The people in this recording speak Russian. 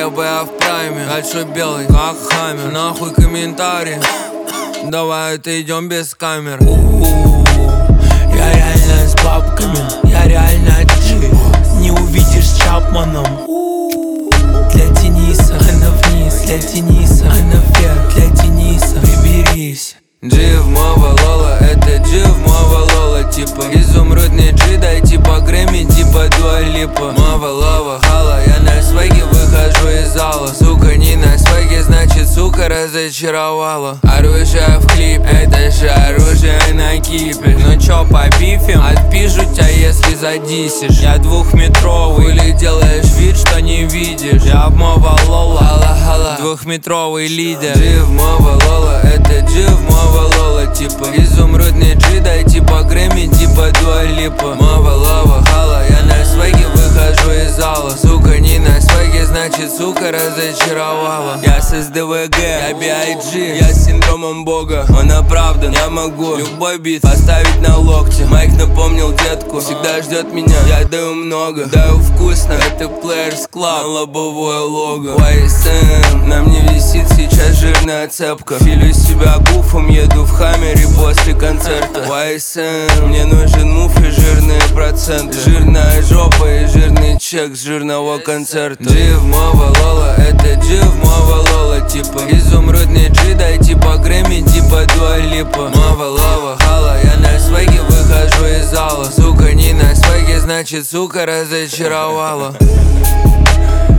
небо я в прайме. Дальше белый, как хаммер. Нахуй комментарии, давай отойдем без камер. Я реально с бабками, я реально G. Не увидишь с Чапманом. Для Дениса она вниз, для Дениса она вверх, для Дениса приберись. G в моего лола, это G в моего лола. Типа изумрудный G, дай типа Грэмми, типа Дуа Липа. Моего лова хала, я на свеге выхожу из зала. Сука не на свеге, значит сука разочаровала. Оружие в клип, это же оружие на кипе. Ну чё попифим, отпишу тебя если задисишь. Я двухметровый, или делаешь вид, что не видишь. Я в моего лола, хала-хала, двухметровый лидер. G в моего лола, это G в моего лола. Типа изумрудный G, дай типа Грэмми, типа Дуа Липа. Моего лова хала, я на свеге выхожу из зала. Сука не на свеге, значит сука разочаровала. Я с СДВГ, я B.I.G, я с синдромом бога. Он оправдан, я могу любой бит поставить на локте. Майк напомнил детку, всегда ждет меня. Я даю много, даю вкусно. Это Players Club, на лобовое лого. YSM, на мне висит сейчас жирная цепка. Филю себя гуфом, еду в хаммере после концерта. YSM, мне нужен мув и жирные проценты. Жирная жопа и жирный чек с жирного концерта. G в моего лола, это G в моего лола. Типа изумрудный G, дай типа Грэмми, типа Дуа Липа. Моего лова хала, я на свеге выхожу из зала. Сука не на свеге, значит сука разочаровала.